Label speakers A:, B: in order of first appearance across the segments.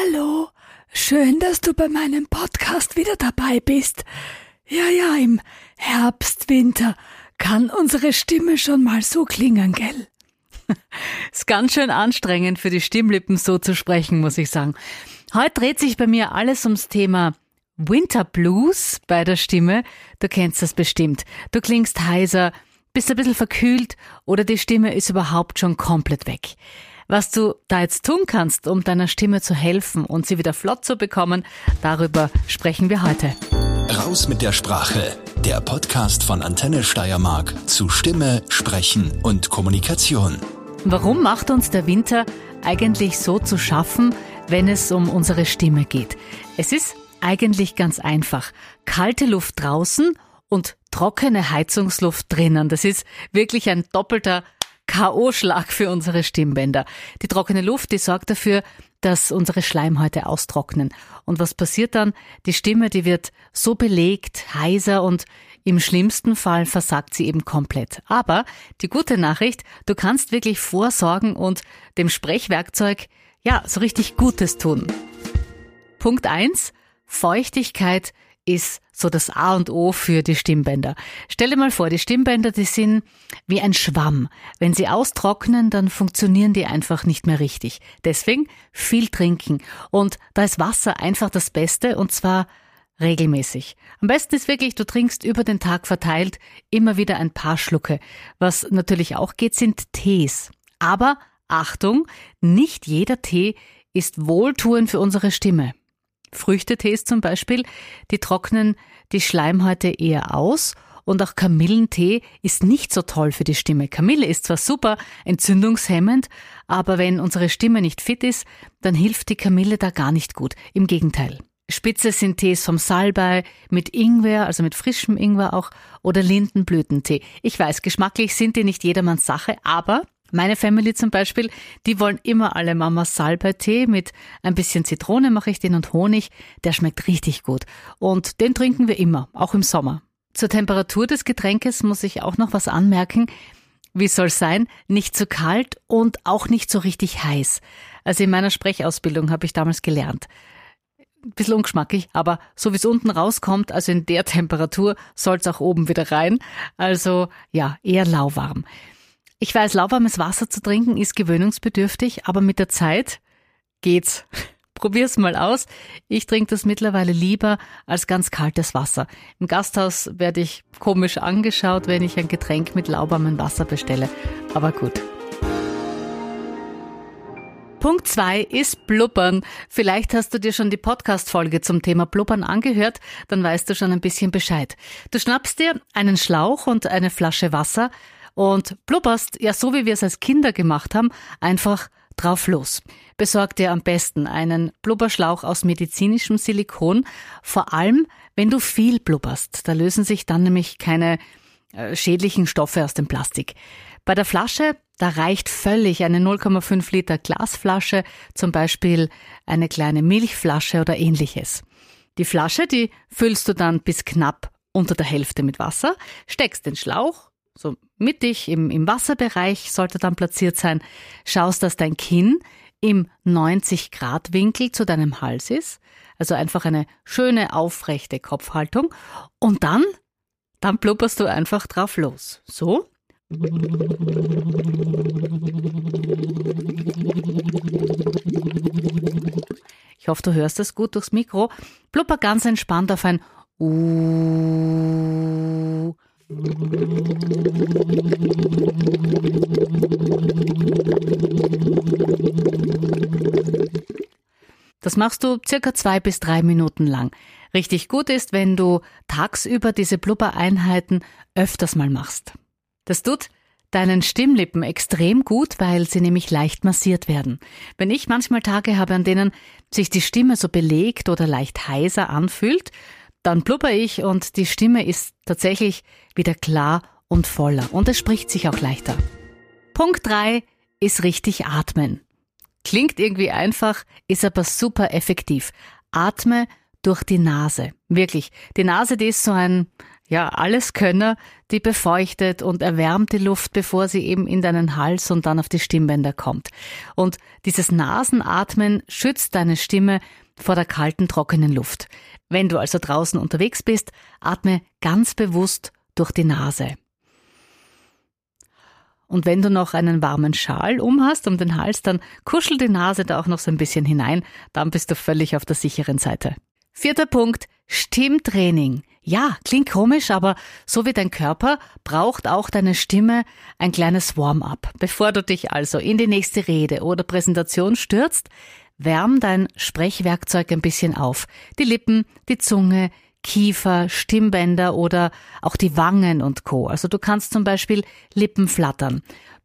A: Hallo, schön, dass du bei meinem Podcast wieder dabei bist. Ja, im Herbst, Winter kann unsere Stimme schon mal so klingen, gell?
B: Ist ganz schön anstrengend für die Stimmlippen so zu sprechen, muss ich sagen. Heute dreht sich bei mir alles ums Thema Winter Blues bei der Stimme. Du kennst das bestimmt. Du klingst heiser, bist ein bisschen verkühlt oder die Stimme ist überhaupt schon komplett weg. Was du da jetzt tun kannst, um deiner Stimme zu helfen und sie wieder flott zu bekommen, darüber sprechen wir heute.
C: Raus mit der Sprache. Der Podcast von Antenne Steiermark zu Stimme, Sprechen und Kommunikation.
B: Warum macht uns der Winter eigentlich so zu schaffen, wenn es um unsere Stimme geht? Es ist eigentlich ganz einfach. Kalte Luft draußen und trockene Heizungsluft drinnen. Das ist wirklich ein doppelter K.O.-Schlag für unsere Stimmbänder. Die trockene Luft, die sorgt dafür, dass unsere Schleimhäute austrocknen. Und was passiert dann? Die Stimme, die wird so belegt, heiser und im schlimmsten Fall versagt sie eben komplett. Aber die gute Nachricht, du kannst wirklich vorsorgen und dem Sprechwerkzeug, so richtig Gutes tun. Punkt 1, Feuchtigkeit ist so das A und O für die Stimmbänder. Stell dir mal vor, die Stimmbänder, die sind wie ein Schwamm. Wenn sie austrocknen, dann funktionieren die einfach nicht mehr richtig. Deswegen viel trinken. Und da ist Wasser einfach das Beste und zwar regelmäßig. Am besten ist wirklich, du trinkst über den Tag verteilt immer wieder ein paar Schlucke. Was natürlich auch geht, sind Tees. Aber Achtung, nicht jeder Tee ist wohltuend für unsere Stimme. Früchtetees zum Beispiel, die trocknen die Schleimhäute eher aus und auch Kamillentee ist nicht so toll für die Stimme. Kamille ist zwar super entzündungshemmend, aber wenn unsere Stimme nicht fit ist, dann hilft die Kamille da gar nicht gut. Im Gegenteil. Spitze sind Tees vom Salbei, mit Ingwer, also mit frischem Ingwer auch, oder Lindenblütentee. Ich weiß, geschmacklich sind die nicht jedermanns Sache, aber meine Family zum Beispiel, die wollen immer alle Mamas Salbei-Tee mit ein bisschen Zitrone mache ich den und Honig. Der schmeckt richtig gut. Und den trinken wir immer, auch im Sommer. Zur Temperatur des Getränkes muss ich auch noch was anmerken. Wie soll es sein? Nicht zu kalt und auch nicht so richtig heiß. Also in meiner Sprechausbildung habe ich damals gelernt. Ein bisschen ungeschmackig, aber so wie es unten rauskommt, also in der Temperatur, soll es auch oben wieder rein. Also eher lauwarm. Ich weiß, lauwarmes Wasser zu trinken ist gewöhnungsbedürftig, aber mit der Zeit geht's. Probier's mal aus. Ich trinke das mittlerweile lieber als ganz kaltes Wasser. Im Gasthaus werde ich komisch angeschaut, wenn ich ein Getränk mit lauwarmem Wasser bestelle. Aber gut. Punkt 2 ist Blubbern. Vielleicht hast du dir schon die Podcast-Folge zum Thema Blubbern angehört, dann weißt du schon ein bisschen Bescheid. Du schnappst dir einen Schlauch und eine Flasche Wasser und blubberst, so wie wir es als Kinder gemacht haben, einfach drauf los. Besorg dir am besten einen Blubberschlauch aus medizinischem Silikon, vor allem wenn du viel blubberst. Da lösen sich dann nämlich keine schädlichen Stoffe aus dem Plastik. Bei der Flasche, da reicht völlig eine 0,5 Liter Glasflasche, zum Beispiel eine kleine Milchflasche oder ähnliches. Die Flasche, die füllst du dann bis knapp unter der Hälfte mit Wasser, steckst den Schlauch so mittig im Wasserbereich sollte dann platziert sein, schaust, dass dein Kinn im 90-Grad-Winkel zu deinem Hals ist, also einfach eine schöne, aufrechte Kopfhaltung und dann blubberst du einfach drauf los. So. Ich hoffe, du hörst das gut durchs Mikro. Blubber ganz entspannt auf ein Das machst du circa 2 bis 3 Minuten lang. Richtig gut ist, wenn du tagsüber diese Blubbereinheiten öfters mal machst. Das tut deinen Stimmlippen extrem gut, weil sie nämlich leicht massiert werden. Wenn ich manchmal Tage habe, an denen sich die Stimme so belegt oder leicht heiser anfühlt, dann blubber ich und die Stimme ist tatsächlich wieder klar und voller und es spricht sich auch leichter. Punkt 3 ist richtig atmen. Klingt irgendwie einfach, ist aber super effektiv. Atme durch die Nase. Wirklich. Die Nase, die ist so ein ja, Alleskönner, die befeuchtet und erwärmt die Luft, bevor sie eben in deinen Hals und dann auf die Stimmbänder kommt. Und dieses Nasenatmen schützt deine Stimme vor der kalten, trockenen Luft. Wenn du also draußen unterwegs bist, atme ganz bewusst durch die Nase. Und wenn du noch einen warmen Schal hast um den Hals, dann kuschel die Nase da auch noch so ein bisschen hinein, dann bist du völlig auf der sicheren Seite. 4. Punkt, Stimmtraining. Ja, klingt komisch, aber so wie dein Körper braucht auch deine Stimme ein kleines Warm-up. Bevor du dich also in die nächste Rede oder Präsentation stürzt, wärm dein Sprechwerkzeug ein bisschen auf. Die Lippen, die Zunge, Kiefer, Stimmbänder oder auch die Wangen und Co. Also du kannst zum Beispiel Lippen flattern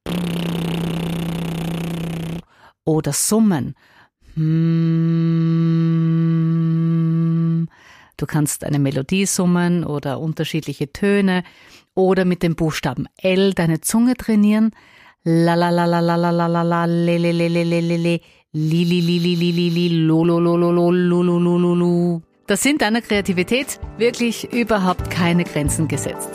B: oder summen. Du kannst eine Melodie summen oder unterschiedliche Töne oder mit dem Buchstaben L deine Zunge trainieren. La la la la la la la la la le le le le le le le li li li li li li li lo lo lo lo lo lo lo lo lo lo. Da sind deiner Kreativität wirklich überhaupt keine Grenzen gesetzt.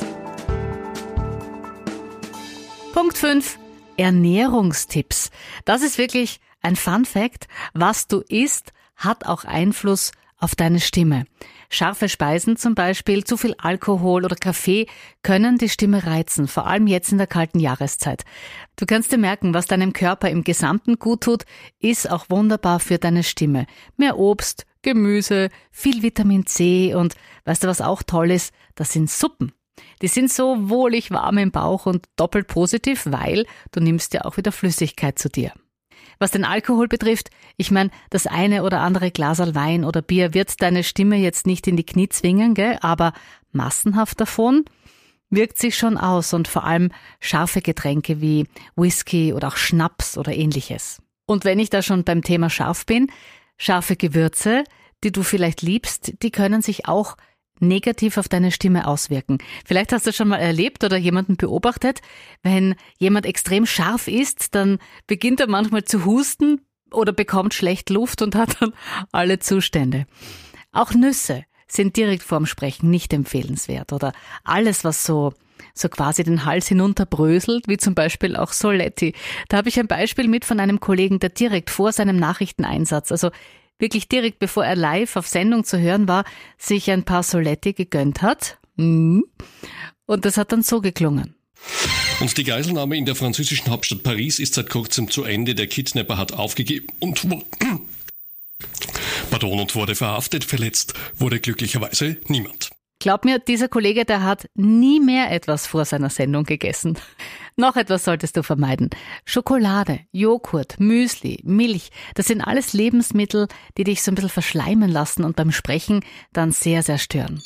B: Punkt 5. Ernährungstipps. Das ist wirklich ein Fun Fact. Was du isst, hat auch Einfluss auf deine Stimme. Scharfe Speisen zum Beispiel, zu viel Alkohol oder Kaffee können die Stimme reizen, vor allem jetzt in der kalten Jahreszeit. Du kannst dir merken, was deinem Körper im Gesamten gut tut, ist auch wunderbar für deine Stimme. Mehr Obst, Gemüse, viel Vitamin C und weißt du, was auch toll ist? Das sind Suppen. Die sind so wohlig warm im Bauch und doppelt positiv, weil du nimmst ja auch wieder Flüssigkeit zu dir. Was den Alkohol betrifft, ich meine, das eine oder andere Glaserl Wein oder Bier wird deine Stimme jetzt nicht in die Knie zwingen, gell? Aber massenhaft davon wirkt sich schon aus und vor allem scharfe Getränke wie Whisky oder auch Schnaps oder ähnliches. Und wenn ich da schon beim Thema scharf bin, scharfe Gewürze, die du vielleicht liebst, die können sich auch negativ auf deine Stimme auswirken. Vielleicht hast du schon mal erlebt oder jemanden beobachtet, wenn jemand extrem scharf ist, dann beginnt er manchmal zu husten oder bekommt schlecht Luft und hat dann alle Zustände. Auch Nüsse sind direkt vorm Sprechen nicht empfehlenswert oder alles, was so quasi den Hals hinunterbröselt, wie zum Beispiel auch Soletti. Da habe ich ein Beispiel mit von einem Kollegen, der direkt vor seinem Nachrichteneinsatz, also wirklich direkt bevor er live auf Sendung zu hören war, sich ein paar Soletti gegönnt hat. Und das hat dann so geklungen.
D: Und die Geiselnahme in der französischen Hauptstadt Paris ist seit kurzem zu Ende. Der Kidnapper hat aufgegeben und wurde verhaftet. Verletzt wurde glücklicherweise niemand.
B: Glaub mir, dieser Kollege, der hat nie mehr etwas vor seiner Sendung gegessen. Noch etwas solltest du vermeiden. Schokolade, Joghurt, Müsli, Milch, das sind alles Lebensmittel, die dich so ein bisschen verschleimen lassen und beim Sprechen dann sehr, sehr stören.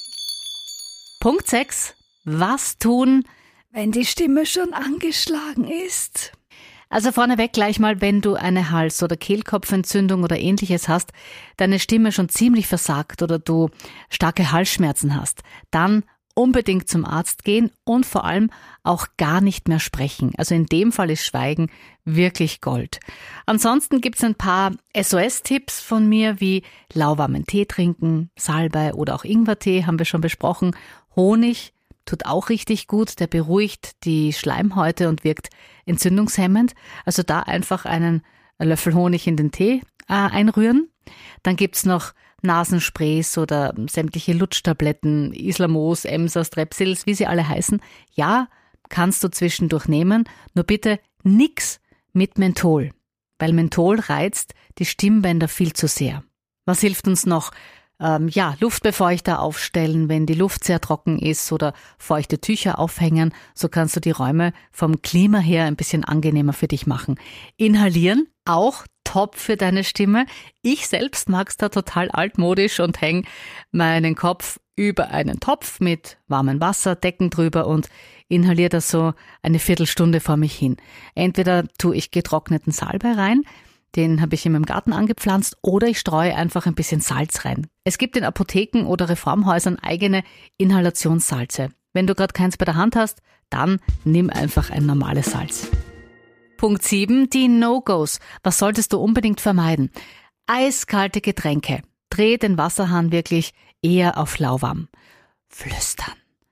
B: Punkt 6. Was tun,
A: wenn die Stimme schon angeschlagen ist?
B: Also vorneweg gleich mal, wenn du eine Hals- oder Kehlkopfentzündung oder ähnliches hast, deine Stimme schon ziemlich versagt oder du starke Halsschmerzen hast, dann unbedingt zum Arzt gehen und vor allem auch gar nicht mehr sprechen. Also in dem Fall ist Schweigen wirklich Gold. Ansonsten gibt's ein paar SOS-Tipps von mir, wie lauwarmen Tee trinken, Salbei oder auch Ingwertee, haben wir schon besprochen. Honig tut auch richtig gut, der beruhigt die Schleimhäute und wirkt entzündungshemmend. Also da einfach einen Löffel Honig in den Tee einrühren. Dann gibt's noch Nasensprays oder sämtliche Lutschtabletten, Islamos, Emsa, Strepsils, wie sie alle heißen. Ja, kannst du zwischendurch nehmen, nur bitte nix mit Menthol, weil Menthol reizt die Stimmbänder viel zu sehr. Was hilft uns noch? Luftbefeuchter aufstellen, wenn die Luft sehr trocken ist oder feuchte Tücher aufhängen, so kannst du die Räume vom Klima her ein bisschen angenehmer für dich machen. Inhalieren, auch top für deine Stimme. Ich selbst mag's da total altmodisch und hänge meinen Kopf über einen Topf mit warmem Wasser, Decken drüber und inhaliere das so eine Viertelstunde vor mich hin. Entweder tue ich getrockneten Salbei rein, den habe ich in meinem Garten angepflanzt, oder ich streue einfach ein bisschen Salz rein. Es gibt in Apotheken oder Reformhäusern eigene Inhalationssalze. Wenn du gerade keins bei der Hand hast, dann nimm einfach ein normales Salz. Punkt 7, die No-Gos. Was solltest du unbedingt vermeiden? Eiskalte Getränke. Dreh den Wasserhahn wirklich eher auf lauwarm. Flüstern.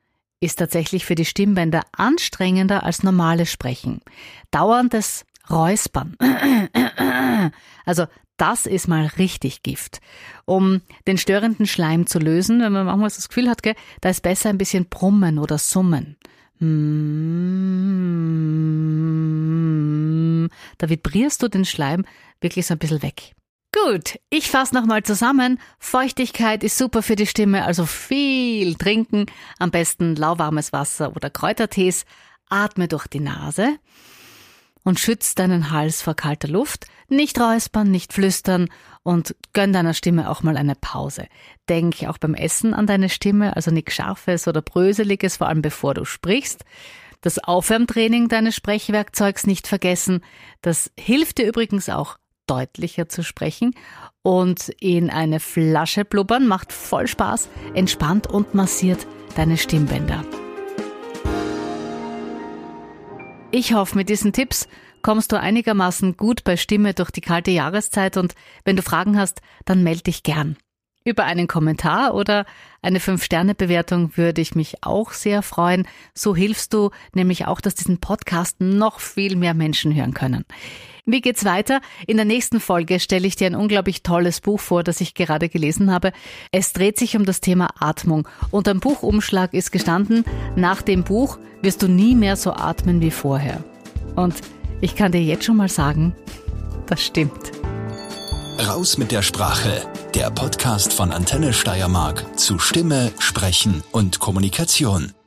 B: ist tatsächlich für die Stimmbänder anstrengender als normales Sprechen. Dauerndes Räuspern. Also das ist mal richtig Gift. Um den störenden Schleim zu lösen, wenn man manchmal das Gefühl hat, da ist besser ein bisschen brummen oder summen. Da vibrierst du den Schleim wirklich so ein bisschen weg. Gut, ich fasse nochmal zusammen. Feuchtigkeit ist super für die Stimme, also viel trinken. Am besten lauwarmes Wasser oder Kräutertees. Atme durch die Nase und schütz deinen Hals vor kalter Luft. Nicht räuspern, nicht flüstern und gönn deiner Stimme auch mal eine Pause. Denk auch beim Essen an deine Stimme, also nichts Scharfes oder Bröseliges, vor allem bevor du sprichst. Das Aufwärmtraining deines Sprechwerkzeugs nicht vergessen. Das hilft dir übrigens auch, deutlicher zu sprechen. Und in eine Flasche blubbern macht voll Spaß, entspannt und massiert deine Stimmbänder. Ich hoffe, mit diesen Tipps kommst du einigermaßen gut bei Stimme durch die kalte Jahreszeit und wenn du Fragen hast, dann melde dich gern. Über einen Kommentar oder eine 5-Sterne-Bewertung würde ich mich auch sehr freuen. So hilfst du nämlich auch, dass diesen Podcast noch viel mehr Menschen hören können. Wie geht's weiter? In der nächsten Folge stelle ich dir ein unglaublich tolles Buch vor, das ich gerade gelesen habe. Es dreht sich um das Thema Atmung und am Buchumschlag ist gestanden, nach dem Buch wirst du nie mehr so atmen wie vorher. Und ich kann dir jetzt schon mal sagen, das stimmt.
C: Raus mit der Sprache. Der Podcast von Antenne Steiermark zu Stimme, Sprechen und Kommunikation.